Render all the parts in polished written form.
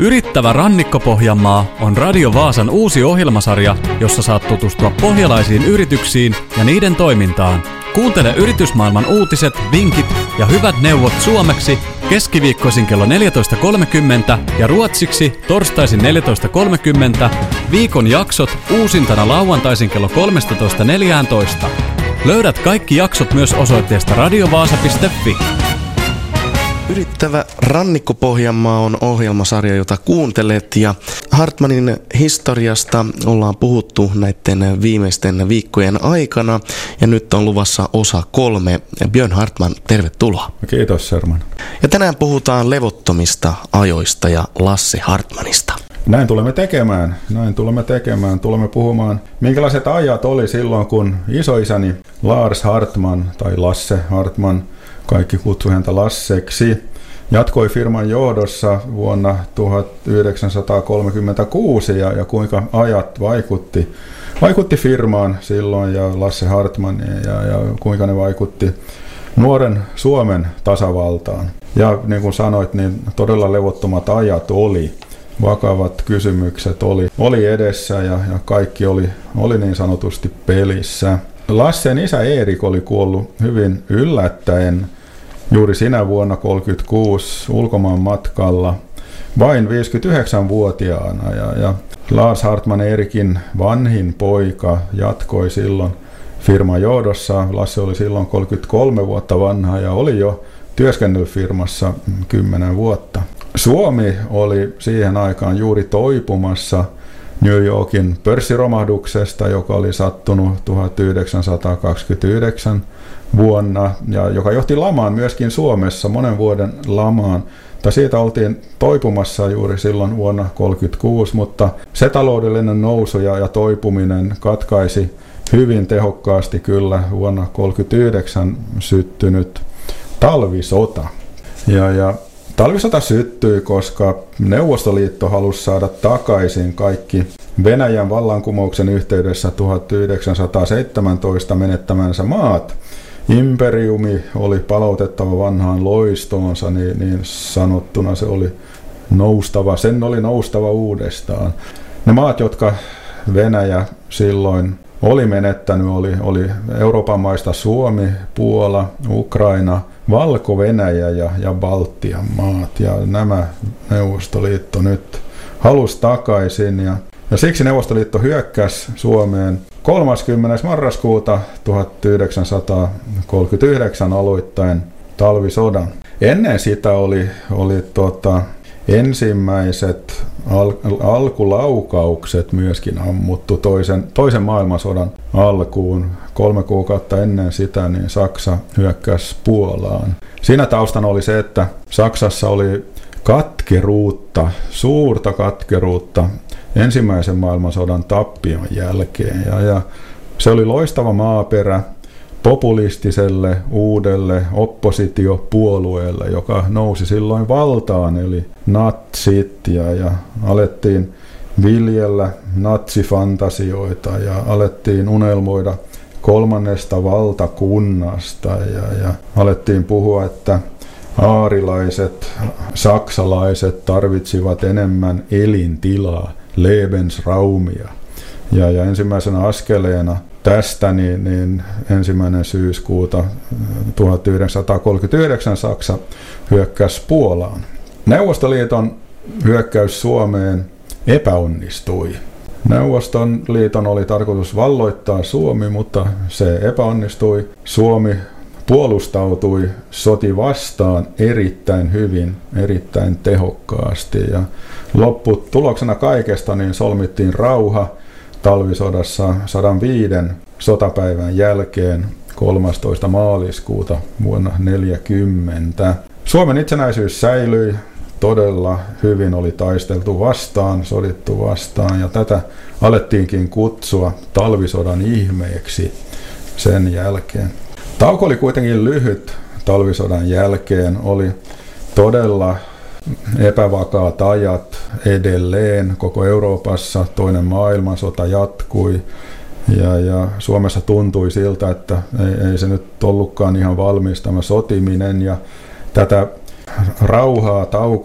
Yrittävä Rannikko-Pohjanmaa on Radio Vaasan uusi ohjelmasarja, jossa saat tutustua pohjalaisiin yrityksiin ja niiden toimintaan. Kuuntele yritysmaailman uutiset, vinkit ja hyvät neuvot suomeksi keskiviikkoisin kello 14.30 ja ruotsiksi torstaisin 14.30, viikon jaksot uusintana lauantaisin kello 13.14. Löydät kaikki jaksot myös osoitteesta radiovaasa.fi. Yrittävä Rannikko-Pohjanmaa on ohjelmasarja, jota kuuntelet, ja Hartmanin historiasta ollaan puhuttu näiden viimeisten viikkojen aikana, ja nyt on luvassa osa 3. Björn Hartman, tervetuloa. Kiitos, Sherman. Ja tänään puhutaan levottomista ajoista ja Lasse Hartmanista. Näin tulemme tekemään. Tulemme puhumaan, minkälaiset ajat oli silloin, kun isoisäni Lars Hartman tai Lasse Hartman, kaikki kutsui häntä Lasseksi, jatkoi firman johdossa vuonna 1936 ja kuinka ajat vaikutti firmaan silloin ja Lasse Hartmaniin ja kuinka ne vaikutti nuoren Suomen tasavaltaan. Ja niin kuin sanoit, niin todella levottomat ajat oli. Vakavat kysymykset oli edessä ja kaikki oli niin sanotusti pelissä. Lassen isä Erik oli kuollut hyvin yllättäen juuri sinä vuonna 1936 ulkomaan matkalla vain 59-vuotiaana. Ja Lars Hartman Erikin vanhin poika jatkoi silloin firman johdossa. Lasse oli silloin 33 vuotta vanha ja oli jo työskennellyt firmassa 10 vuotta. Suomi oli siihen aikaan juuri toipumassa New Yorkin pörssiromahduksesta, joka oli sattunut 1929 vuonna ja joka johti lamaan myöskin Suomessa, monen vuoden lamaan. Siitä oltiin toipumassa juuri silloin vuonna 1936, mutta se taloudellinen nousu ja toipuminen katkaisi hyvin tehokkaasti kyllä vuonna 1939 syttynyt talvisota. Ja talvisota syttyi, koska Neuvostoliitto halusi saada takaisin kaikki Venäjän vallankumouksen yhteydessä 1917 menettämänsä maat. Imperiumi oli palautettava vanhaan loistoonsa, niin sanottuna se oli noustava uudestaan. Ne maat, jotka Venäjä silloin oli menettänyt, oli Euroopan maista Suomi, Puola, Ukraina, Valko-Venäjä ja Baltian maat. Ja nämä Neuvostoliitto nyt halusi takaisin. Ja siksi Neuvostoliitto hyökkäsi Suomeen 30. marraskuuta 1939 aloittaen talvisodan. Ennen sitä oli ensimmäiset alkulaukaukset myöskin ammuttu toisen maailmansodan alkuun. 3 kuukautta ennen sitä niin Saksa hyökkäsi Puolaan. Siinä taustana oli se, että Saksassa oli suurta katkeruutta ensimmäisen maailmansodan tappion jälkeen. Ja se oli loistava maaperä populistiselle uudelle oppositiopuolueelle, joka nousi silloin valtaan, eli natsit, ja alettiin viljellä natsifantasioita ja alettiin unelmoida 3. valtakunnasta ja alettiin puhua, että aarilaiset saksalaiset tarvitsivat enemmän elintilaa, Lebensraumia. Ja ensimmäisenä askeleena tästä niin 1. syyskuuta 1939 Saksa hyökkäsi Puolaan. Neuvostoliiton hyökkäys Suomeen epäonnistui. Neuvostoliiton oli tarkoitus valloittaa Suomi, mutta se epäonnistui. Suomi puolustautui, soti vastaan erittäin hyvin, erittäin tehokkaasti. Ja lopputuloksena kaikesta niin solmittiin rauha talvisodassa 105 sotapäivän jälkeen 13. maaliskuuta vuonna 1940. Suomen itsenäisyys säilyi, todella hyvin oli taisteltu vastaan, sodittu vastaan, ja tätä alettiinkin kutsua talvisodan ihmeeksi sen jälkeen. Tauko oli kuitenkin lyhyt talvisodan jälkeen, oli todella epävakaat ajat edelleen koko Euroopassa, toinen maailmansota jatkui ja Suomessa tuntui siltä, että ei se nyt ollutkaan ihan valmis tämä sotiminen, ja tätä rauhaa, taukoa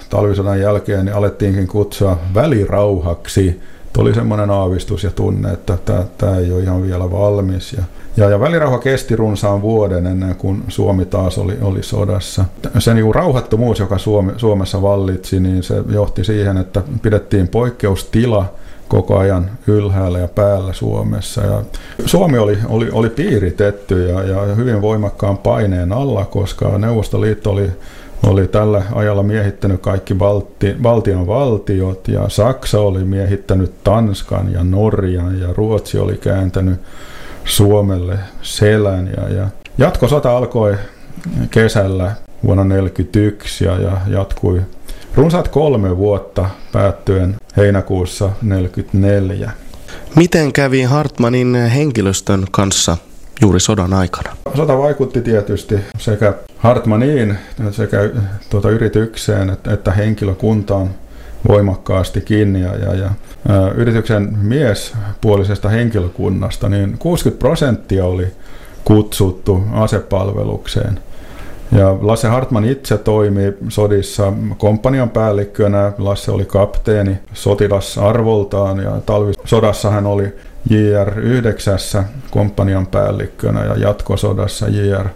talvisodan jälkeen niin alettiinkin kutsua välirauhaksi. Tuli semmoinen aavistus ja tunne, että tämä ei ole ihan vielä valmis. Ja välirauha kesti runsaan vuoden ennen kuin Suomi taas oli sodassa. Se niin kuin rauhattomuus, joka Suomessa vallitsi, niin se johti siihen, että pidettiin poikkeustila koko ajan ylhäällä ja päällä Suomessa. Ja Suomi oli piiritetty ja hyvin voimakkaan paineen alla, koska Neuvostoliitto oli tällä ajalla miehittänyt kaikki Baltian valtiot, ja Saksa oli miehittänyt Tanskan ja Norjan, ja Ruotsi oli kääntänyt Suomelle selän. Ja jatkosota alkoi kesällä vuonna 1941 ja jatkui runsaat 3 vuotta päättyen heinäkuussa 1944. Miten kävi Hartmanin henkilöstön kanssa juuri sodan aikana? Sota vaikutti tietysti sekä Hartmaniin, sekä yritykseen että henkilökuntaan voimakkaasti ja yrityksen miespuolisesta henkilökunnasta niin 60% oli kutsuttu asepalvelukseen. Ja Lasse Hartman itse toimi sodissa komppanian päällikkönä. Lasse oli kapteeni sotilasarvoltaan ja talvisodassa hän oli JR 9 komppanian päällikkönä ja jatkosodassa JR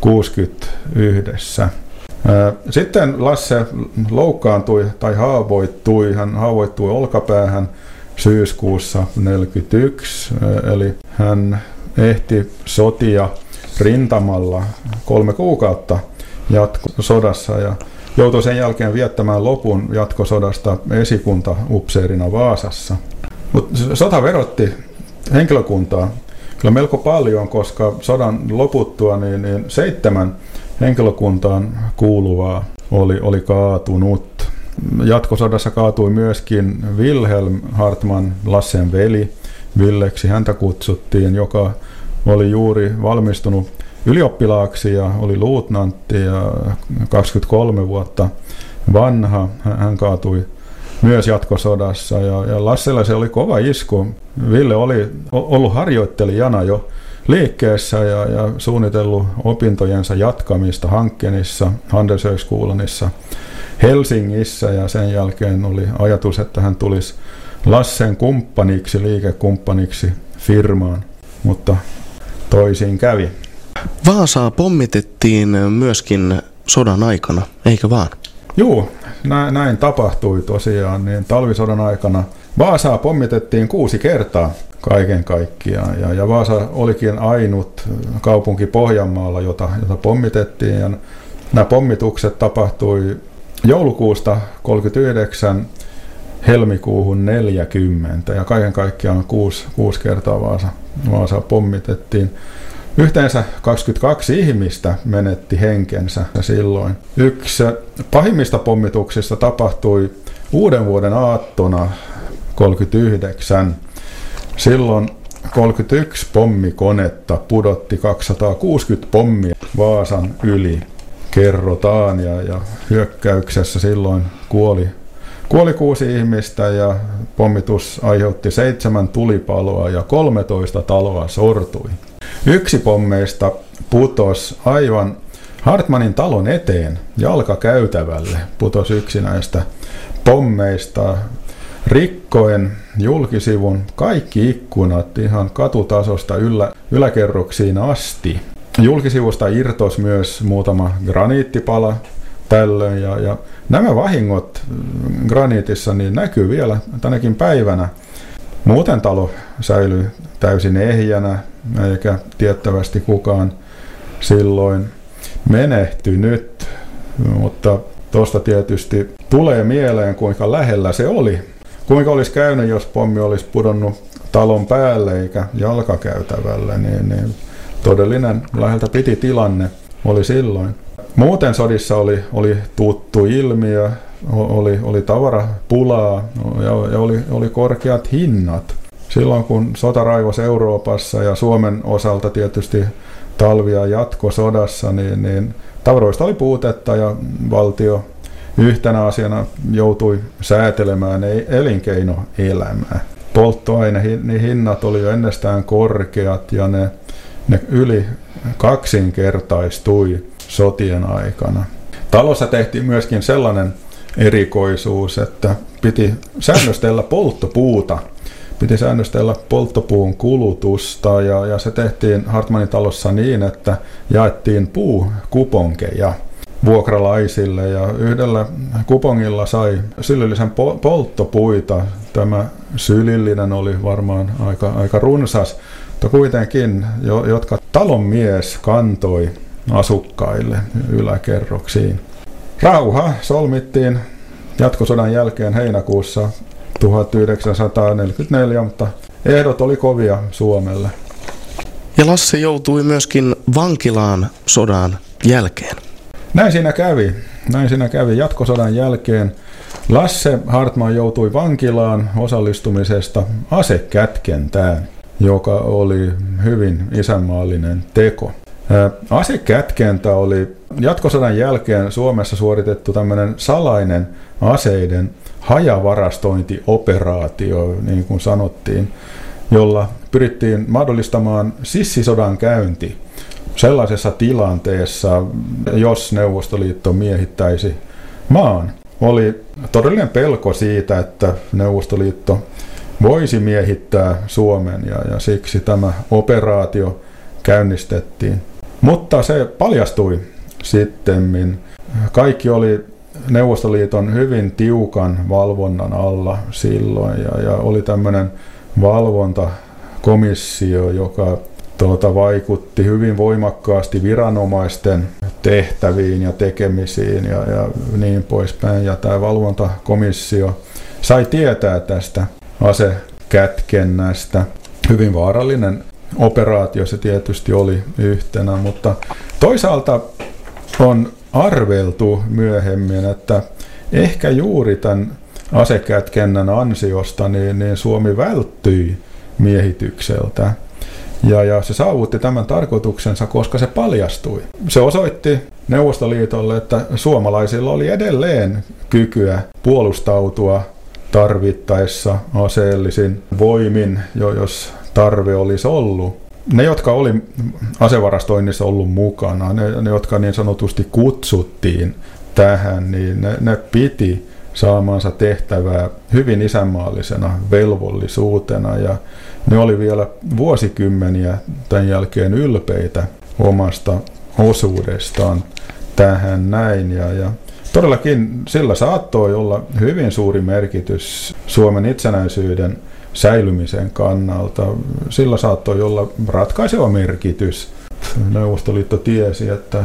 61. Sitten Lasse loukkaantui tai haavoittui. Hän haavoittui olkapäähän syyskuussa 1941, eli hän ehti sotia rintamalla 3 kuukautta jatkosodassa ja joutui sen jälkeen viettämään lopun jatkosodasta esikuntaupseerina Vaasassa. Mutta sota verotti henkilökuntaa kyllä melko paljon, koska sodan loputtua niin 7 henkilökuntaan kuuluvaa oli kaatunut. Jatkosodassa kaatui myöskin Wilhelm Hartman, Lassen veli. Villeksi häntä kutsuttiin, joka oli juuri valmistunut ylioppilaaksi ja oli luutnantti ja 23 vuotta vanha. Hän kaatui myös jatkosodassa ja Lassella se oli kova isku. Ville oli ollut harjoittelijana jo liikkeessä ja suunnitellut opintojensa jatkamista Hankenissa, Handelshögskolanissa Helsingissä, ja sen jälkeen oli ajatus, että hän tulisi Lassen kumppaniksi, liikekumppaniksi firmaan, mutta toisin kävi. Vaasaa pommitettiin myöskin sodan aikana, eikö vaan? Juu, näin tapahtui tosiaan. Niin talvisodan aikana Vaasaa pommitettiin 6 kertaa kaiken kaikkiaan. Ja Vaasa olikin ainut kaupunki Pohjanmaalla, jota pommitettiin. Ja nämä pommitukset tapahtui joulukuusta 1939 helmikuuhun 40. Ja kaiken kaikkiaan 6 kertaa Vaasa pommitettiin. Yhteensä 22 ihmistä menetti henkensä silloin. Yksi pahimmista pommituksista tapahtui uuden vuoden aattona 1939. Silloin 31 pommikonetta pudotti 260 pommia Vaasan yli, kerrotaan, ja hyökkäyksessä silloin kuoli 6 ihmistä ja pommitus aiheutti 7 tulipaloa ja 13 taloa sortui. Yksi pommeista putosi aivan Hartmanin talon eteen jalkakäytävälle, putosi yksi näistä pommeista rikkoen julkisivun kaikki ikkunat ihan katutasosta yläkerroksiin asti. Julkisivusta irtosi myös muutama graniittipala tällöin ja nämä vahingot graniitissa niin näkyy vielä tänäkin päivänä. Muuten talo säilyi täysin ehjänä, eikä tiettävästi kukaan silloin menehtynyt, mutta tuosta tietysti tulee mieleen, kuinka lähellä se oli. Kuinka olisi käynyt, jos pommi olisi pudonnut talon päälle eikä jalkakäytävälle, niin todellinen läheltä piti tilanne oli silloin. Muuten sodissa oli tuttu ilmiö, oli tavarapulaa ja oli korkeat hinnat. Silloin kun sota raivosi Euroopassa ja Suomen osalta tietysti talvia jatkosodassa, niin tavaroista oli puutetta ja valtio yhtenä asiana joutui säätelemään elinkeinoelämää. Polttoainehinnat oli jo ennestään korkeat ja ne yli kaksinkertaistui sotien aikana. Talossa tehtiin myöskin sellainen erikoisuus, että piti säännöstellä polttopuuta. Piti säännöstellä polttopuun kulutusta ja se tehtiin Hartmanin talossa niin, että jaettiin puukuponkeja vuokralaisille ja yhdellä kupongilla sai sylillisen polttopuita. Tämä sylillinen oli varmaan aika runsas, mutta kuitenkin, jotka talonmies kantoi asukkaille yläkerroksiin. Rauha solmittiin jatkosodan jälkeen heinäkuussa 1944, mutta ehdot oli kovia Suomelle. Ja Lasse joutui myöskin vankilaan sodan jälkeen. Näin siinä kävi. Jatkosodan jälkeen Lasse Hartman joutui vankilaan osallistumisesta asekätkentään, joka oli hyvin isänmaallinen teko. Asekätkentä oli jatkosodan jälkeen Suomessa suoritettu tämmöinen salainen aseiden hajavarastointioperaatio, niin kuin sanottiin, jolla pyrittiin mahdollistamaan sissisodan käynti sellaisessa tilanteessa, jos Neuvostoliitto miehittäisi maan. Oli todellinen pelko siitä, että Neuvostoliitto voisi miehittää Suomen ja siksi tämä operaatio käynnistettiin. Mutta se paljastui sittemmin. Kaikki oli Neuvostoliiton hyvin tiukan valvonnan alla silloin ja oli tämmöinen valvontakomissio, joka vaikutti hyvin voimakkaasti viranomaisten tehtäviin ja tekemisiin ja niin poispäin. Ja tämä valvontakomissio sai tietää tästä asekätkennästä. Hyvin vaarallinen operaatio se tietysti oli yhtenä, mutta toisaalta on arveltu myöhemmin, että ehkä juuri tämän asekätkennän ansiosta niin Suomi välttyi miehitykseltä. Ja se saavutti tämän tarkoituksensa, koska se paljastui. Se osoitti Neuvostoliitolle, että suomalaisilla oli edelleen kykyä puolustautua tarvittaessa aseellisin voimin, jos tarve olisi ollut. Ne, jotka oli asevarastoinnissa ollut mukana, ne jotka niin sanotusti kutsuttiin tähän, niin ne piti saamansa tehtävää hyvin isänmaallisena velvollisuutena ja ne oli vielä vuosikymmeniä tämän jälkeen ylpeitä omasta osuudestaan tähän näin ja todellakin sillä saattoi olla hyvin suuri merkitys Suomen itsenäisyyden säilymisen kannalta. Sillä saattoi olla ratkaiseva merkitys. Neuvostoliitto tiesi, että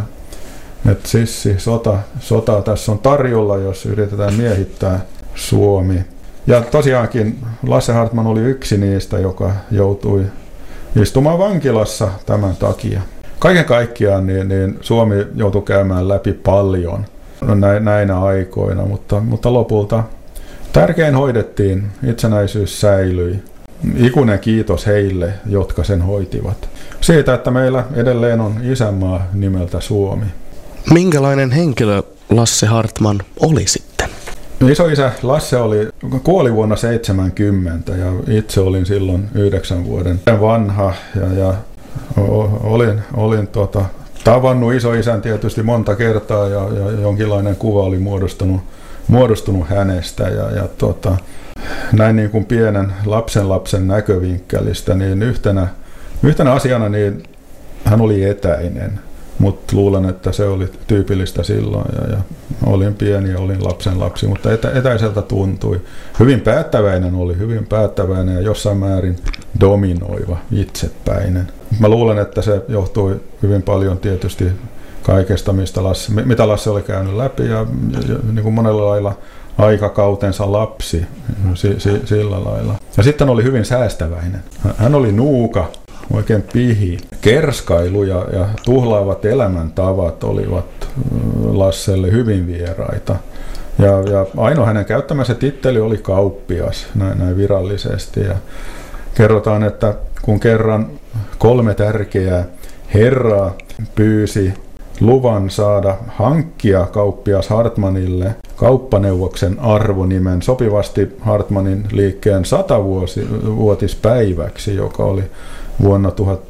sota tässä on tarjolla, jos yritetään miehittää Suomi. Ja tosiaankin Lasse Hartman oli yksi niistä, joka joutui istumaan vankilassa tämän takia. Kaiken kaikkiaan niin Suomi joutui käymään läpi paljon näinä aikoina, mutta lopulta tärkein hoidettiin, itsenäisyys säilyi. Ikuinen kiitos heille, jotka sen hoitivat. Siitä, että meillä edelleen on isänmaa nimeltä Suomi. Minkälainen henkilö Lasse Hartman oli sitten? Isoisä Lasse kuoli vuonna 1970 ja itse olin silloin 9 vuoden vanha ja olin tavannut isoisän tietysti monta kertaa ja jonkinlainen kuva oli muodostunut hänestä ja näin niin kuin pienen lapsen näkövinkkelistä, niin yhtenä asiana niin hän oli etäinen, mutta luulen, että se oli tyypillistä silloin ja olin pieni ja olin lapsi, mutta etäiseltä tuntui. Hyvin päättäväinen ja jossain määrin dominoiva, itsepäinen. Mä luulen, että se johtui hyvin paljon tietysti kaikesta, mitä Lasse oli käynyt läpi ja niin kuin monella lailla aikakautensa lapsi sillä lailla. Ja sitten oli hyvin säästäväinen. Hän oli nuuka, oikein pihi. Kerskailu ja tuhlaavat elämäntavat olivat Lasselle hyvin vieraita. Ja ainoa hänen käyttämänsä titteli oli kauppias, näin virallisesti. Ja kerrotaan, että kun kerran 3 tärkeää herraa pyysi luvan saada hankkia kauppias Hartmanille kauppaneuvoksen arvonimen sopivasti Hartmanin liikkeen 100-vuotispäiväksi, joka oli vuonna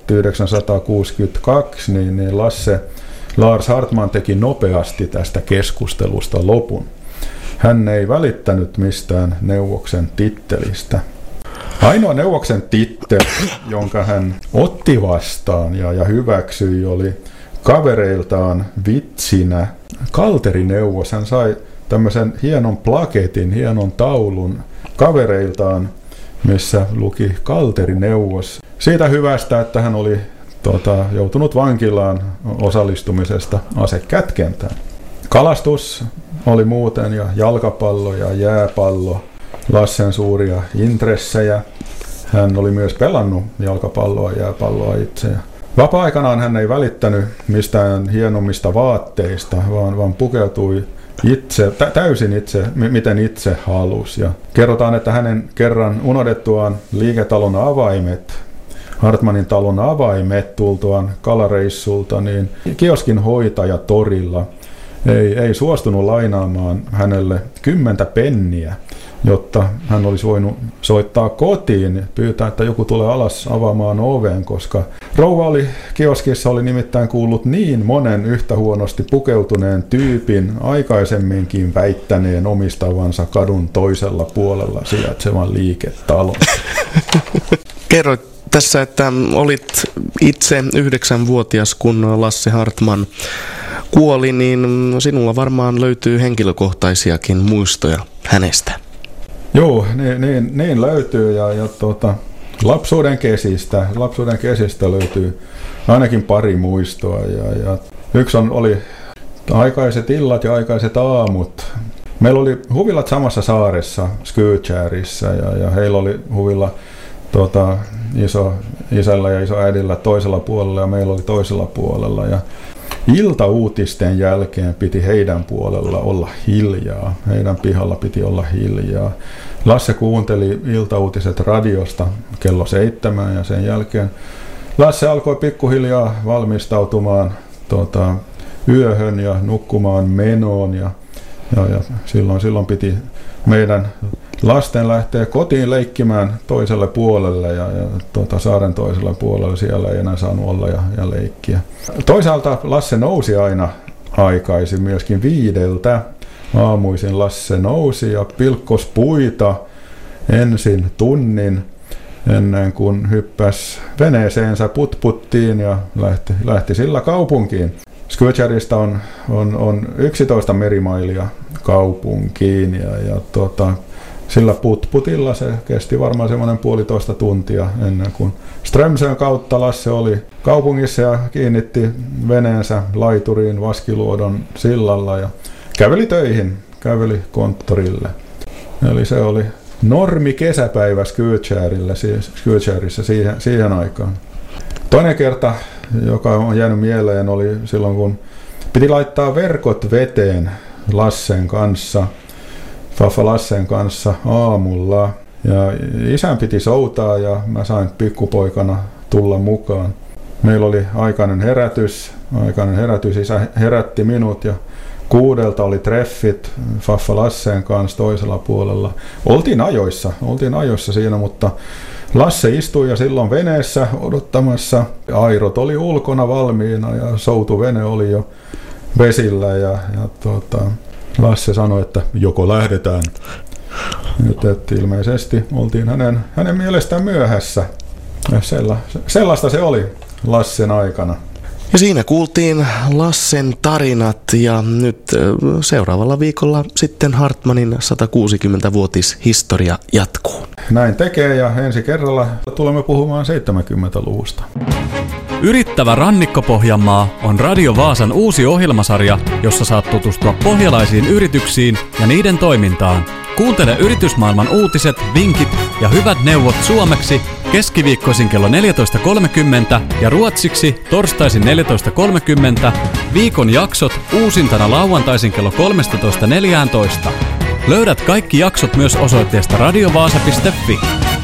1962, niin Lars Hartman teki nopeasti tästä keskustelusta lopun. hän ei välittänyt mistään neuvoksen tittelistä. Ainoa neuvoksen titteli, jonka hän otti vastaan ja hyväksyi, oli kavereiltaan vitsinä kalterineuvos. Hän sai tämmöisen hienon plaketin, hienon taulun kavereiltaan, missä luki kalterineuvos. Siitä hyvästä, että hän oli joutunut vankilaan osallistumisesta asekätkentään. Kalastus oli muuten ja jalkapallo ja jääpallo Lassen suuria intressejä. Hän oli myös pelannut jalkapalloa ja jääpalloa itse. Vapaa-aikanaan hän ei välittänyt mistään hienommista vaatteista, vaan pukeutui täysin itse, miten itse halusi. Ja kerrotaan, että hänen kerran unohdettuaan liiketalon avaimet, Hartmanin talon avaimet tultuaan kalareissulta, niin kioskin hoitaja torilla ei suostunut lainaamaan hänelle 10 penniä, jotta hän olisi voinut soittaa kotiin, pyytää, että joku tulee alas avaamaan oven, koska rouva kioskissa oli nimittäin kuullut niin monen yhtä huonosti pukeutuneen tyypin aikaisemminkin väittäneen omistavansa kadun toisella puolella sijaitsevan liiketalon. Kerroit tässä, että olit itse 9-vuotias, kun Lasse Hartman kuoli, niin sinulla varmaan löytyy henkilökohtaisiakin muistoja hänestä. Joo, niin löytyy ja lapsuuden kesistä löytyy ainakin pari muistoa ja yksi oli aikaiset illat ja aikaiset aamut. Meillä oli huvilat samassa saaressa Skutskärissa ja heillä oli huvilla isällä ja isoäidillä toisella puolella ja meillä oli toisella puolella ja iltauutisten jälkeen piti heidän puolella olla hiljaa. Heidän pihalla piti olla hiljaa. Lasse kuunteli iltauutiset radiosta kello 7 ja sen jälkeen Lasse alkoi pikkuhiljaa valmistautumaan yöhön ja nukkumaan menoon ja silloin piti meidän lasten lähtee kotiin leikkimään toiselle puolelle ja saaren toiselle puolelle. Siellä ei enää saanut olla ja leikkiä. Toisaalta Lasse nousi aina aikaisin, myöskin 5 aamuisin Lasse nousi ja pilkkos puita ensin tunnin ennen kuin hyppäsi veneeseensä putputtiin ja lähti sillä kaupunkiin. Skutskäristä on 11 merimailia kaupunkiin ja sillä putputilla se kesti varmaan semmoinen 1,5 tuntia ennen kuin Strömsön kautta Lasse oli kaupungissa ja kiinnitti veneensä laituriin Vaskiluodon sillalla ja käveli konttorille. Eli se oli normi kesäpäivä Skutskärissa siihen aikaan. Toinen kerta, joka on jäänyt mieleen, oli silloin kun piti laittaa verkot veteen Faffa Lassen kanssa aamulla. Ja isän piti soutaa ja mä sain pikkupoikana tulla mukaan. Meillä oli aikainen herätys. Isä herätti minut ja 6 oli treffit Faffa Lassen kanssa toisella puolella. Oltiin ajoissa siinä, mutta Lasse istui ja silloin veneessä odottamassa. Airot oli ulkona valmiina ja soutuvene oli jo vesillä ja Lasse sanoi, että joko lähdetään. Nyt ilmeisesti oltiin hänen mielestään myöhässä. Ja sellaista se oli Lassen aikana. Ja siinä kuultiin Lassen tarinat ja nyt seuraavalla viikolla sitten Hartmanin 160-vuotishistoria jatkuu. Näin tekee ja ensi kerralla tulemme puhumaan 70-luvusta. Yrittävä Rannikko-Pohjanmaa on Radio Vaasan uusi ohjelmasarja, jossa saat tutustua pohjalaisiin yrityksiin ja niiden toimintaan. Kuuntele yritysmaailman uutiset, vinkit ja hyvät neuvot suomeksi keskiviikkoisin kello 14.30 ja ruotsiksi torstaisin 14.30, viikon jaksot uusintana lauantaisin kello 13.14. Löydät kaikki jaksot myös osoitteesta radiovaasa.fi.